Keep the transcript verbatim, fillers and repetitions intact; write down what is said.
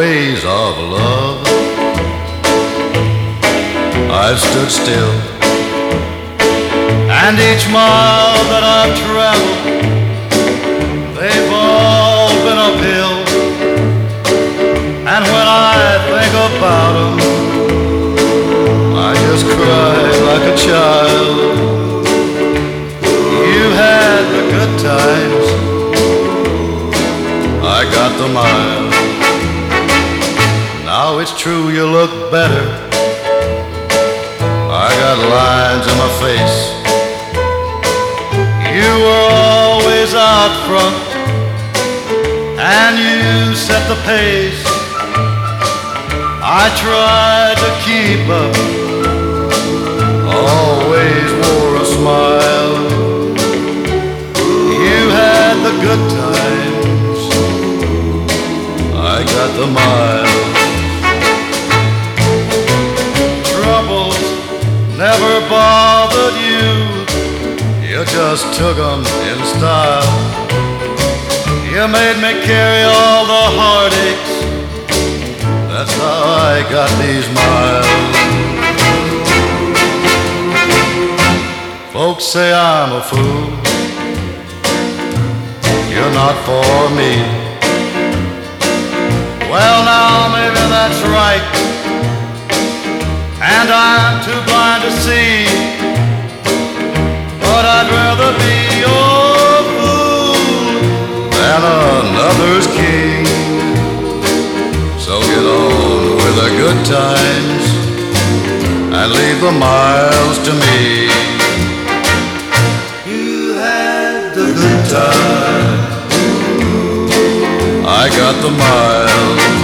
days of love, I've stood still, and each mile that I've traveled, they've all been uphill. And when I think about them, I just cry like a child. You had the good times, I got the miles. Now it's true you look better, I got lines in my face. You were always out front, and you set the pace. I tried to keep up, always wore a smile. You had the good times, I got the miles. Troubles never bothered you, you just took them in style. You made me carry all the heartaches, that's how I got these miles. Folks say I'm a fool, you're not for me. Well now maybe that's right, and I'm too blind to see. But I'd rather be your fool than another's king. So get on with the good times and leave the miles to me. You had the good times, I got the miles.